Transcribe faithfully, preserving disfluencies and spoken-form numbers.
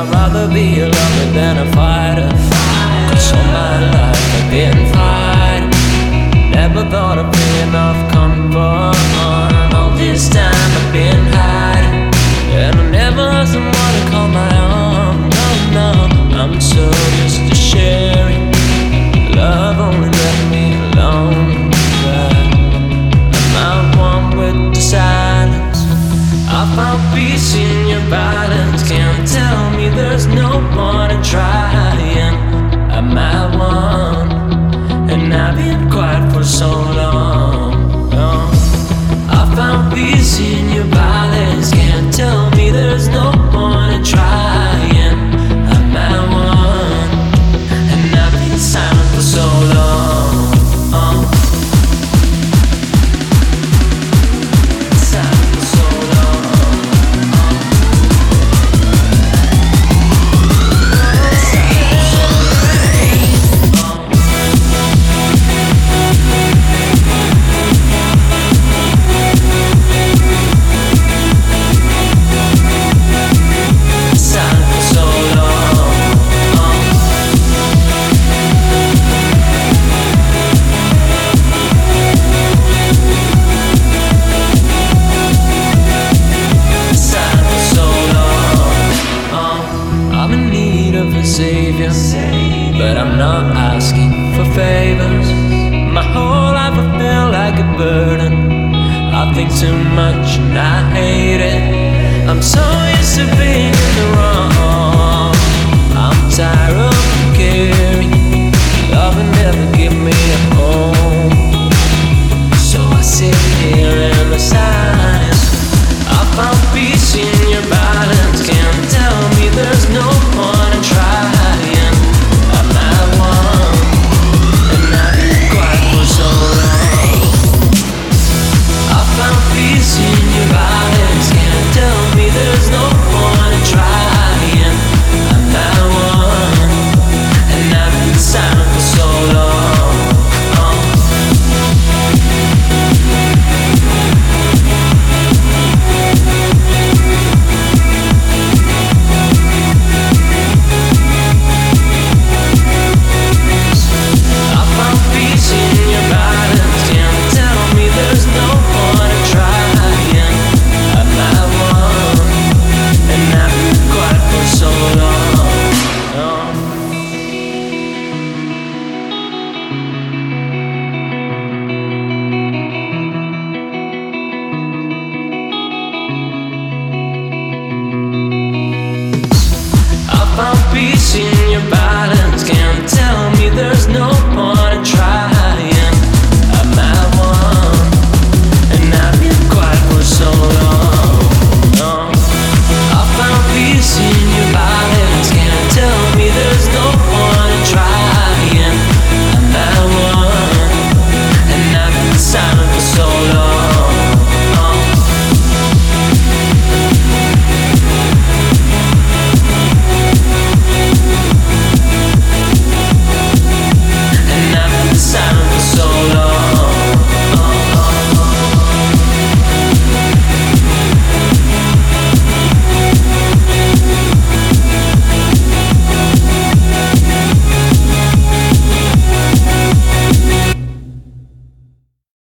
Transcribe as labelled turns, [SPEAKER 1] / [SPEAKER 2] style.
[SPEAKER 1] I'd rather be a lover than a fighter. Cause all my life I've been fighting. Never thought of being off comfort. All this time I've been hiding, and I never had someone to call my own. No, no, I'm so used to sharing. Love only left me alone. I'm out one with the silence. I found peace in your violence. Can't tell me there's no one to trying. I'm at one, and I've been quiet for so long. Oh. I found peace in your violence. Can't tell me there's no one to trying. I'm at one, and I've been silent for so long. Oh. Savior, but I'm not asking for favors. My whole life I feel like a burden. I think too much and I hate it. I'm so used to being